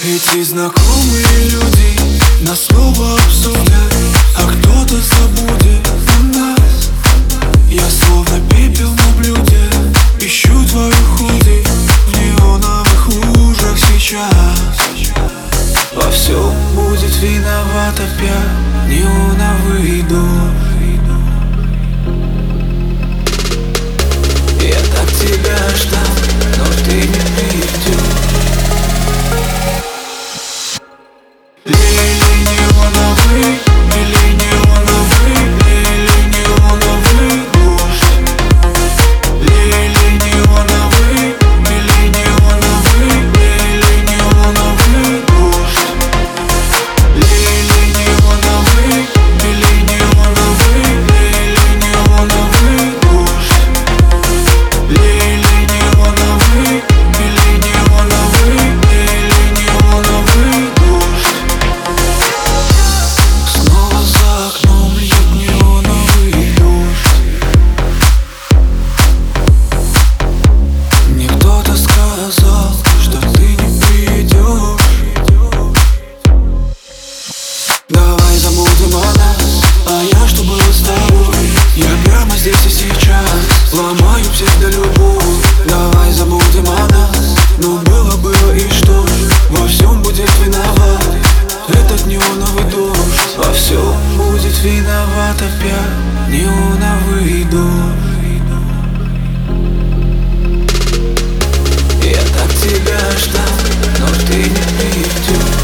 Эти знакомые люди нас снова обсудят, а кто-то забудет о нас. Я словно пепел на блюде, ищу твою худи в неоновых лужах сейчас. Во всем будет виноват опять неоновый дом. Я так тебя ждал, но ты не придешь. Лили неоновый, лили неоновый, лили неоновый дождь. Лили неоновый, лили неоновый, лили неоновый дождь. Лили неоновый, лили неоновый, лили неоновый дождь. Лили неоновый, лили неоновый, лили неоновый дождь. Снова за окном льет неоновый дождь. Мне кто-то сказал, что ты не придешь. Давай забудем о нас, а я что было с тобой? Я прямо здесь и сейчас ломаю псевдолюбовь. Давай забудем о нас, ну было и что? Во всем будет виноват этот неоновый дождь. Во всем будет виноват опять неоновый дождь. Я так тебя ждал, но ты не придешь.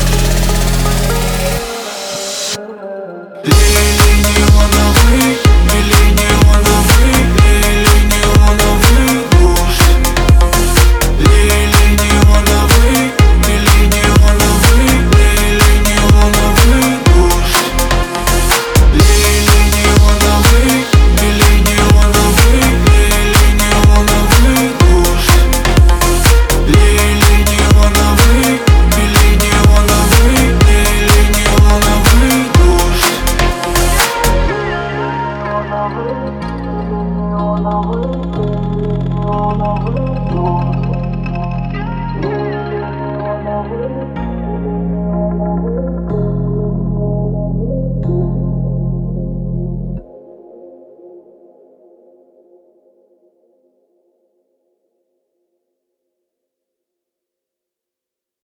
Лили неоновый, лили неоновый, лили неоновый дождь. Лили неоновый, лили неоновый, лили неоновый дождь. Лили неоновый, лили неоновый, лили неоновый дождь. Лили неоновый, лили неоновый, лили неоновый дождь. Neonovый